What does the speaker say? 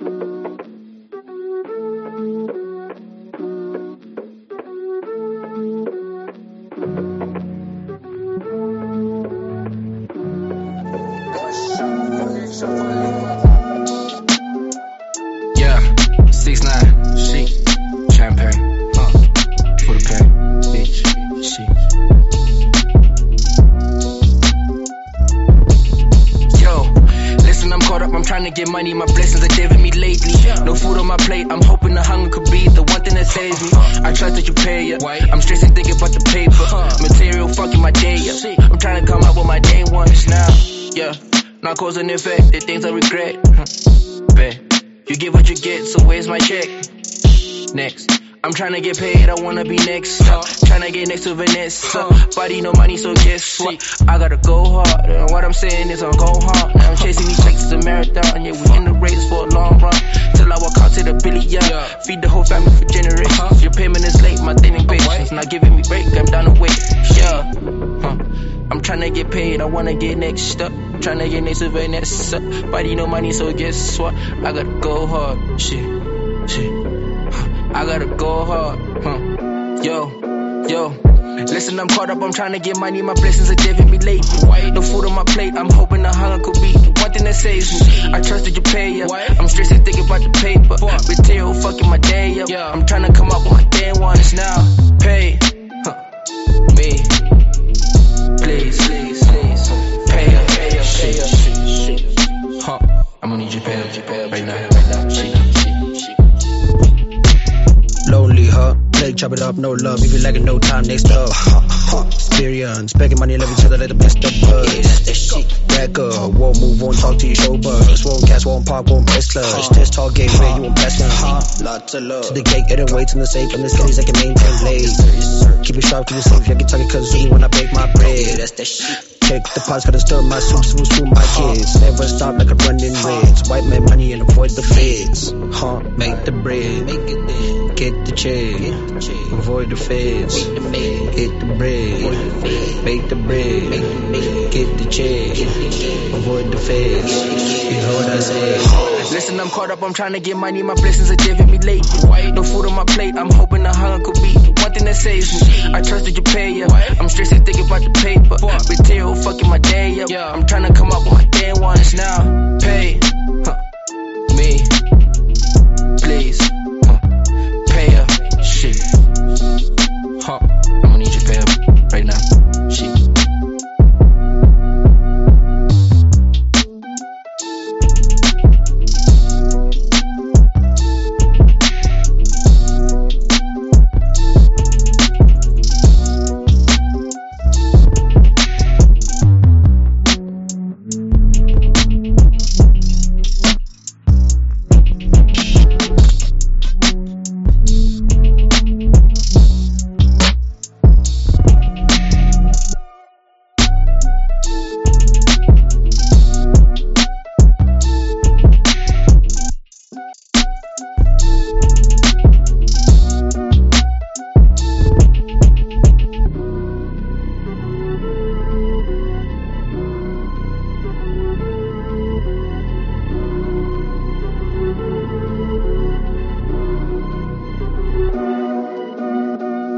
Yeah, 6ix9ine, shit, champagne, for the pain, bitch, shit. Yo, listen, I'm caught up, I'm trying to get money, my blessings are giving me lately. No food on my plate, I'm hoping the hunger could be the one thing that saves me. I trust that you pay ya, I'm stressing thinking about the paper, material fucking my day up. I'm trying to come up with my day ones now, yeah. Not cause and effect, the things I regret. Bet, you get what you get, so where's my check? Next, I'm trying to get paid, I wanna be next. Trying to get next to Vanessa. Body no money, so guess what? I gotta go hard, and what I'm saying is I'm go hard. Now I'm chasing these checks, it's a marathon. Yeah, we in the race for a long run. Till I walk out to the billion. Feed the whole family for generations. Your payment is late, my thinning patience. Not giving me break, I'm down to wait. Yeah, I'm trying to get paid, I wanna get next up. Trying to get next to Vanessa. Body no money, so guess what? I gotta go hard. Shit. I gotta go hard. Yo. Listen, I'm caught up, I'm trying to get money, my blessings are giving me lately. No food on my plate, I'm hoping the hunger could be the one thing that saves me. I trust that you pay ya. I'm stressing thinking about the paper. Material fucking my day up. I'm trying to come up with my damn ones now. Pay me, please. Pay up. I'm gonna need you pay up right now. Lonely, play, chop it up, no love, if you like it, no time, next up. Experience, begging money, love each other, let the best of us. Record, won't move, won't talk to your show buzz. Won't cast, won't park, won't press clutch. Test talk game, where you won't pass one. Lots of love. To the gate, getting weights in the safe, and the cities I can maintain blade. Keep it sharp, keep it safe, you can talk it cause it's when I bake my bread. That's that shit. Check the pots, gotta stir my soup, spoon my kids. Never stop like a running reds. White man money and avoid the feds. Make the bread, get the check, avoid the feds. Get the bread, make the bread, get the check, avoid the feds. You know what I say. Listen, I'm caught up, I'm trying to get money, my blessings are giving me lately. No food on my plate, I'm hoping the hunger could be the one thing that saves me. I trust that you pay ya. I'm stressing thinking about the paper. Material fucking my day up. I'm trying to come up with my damn ones now. Pay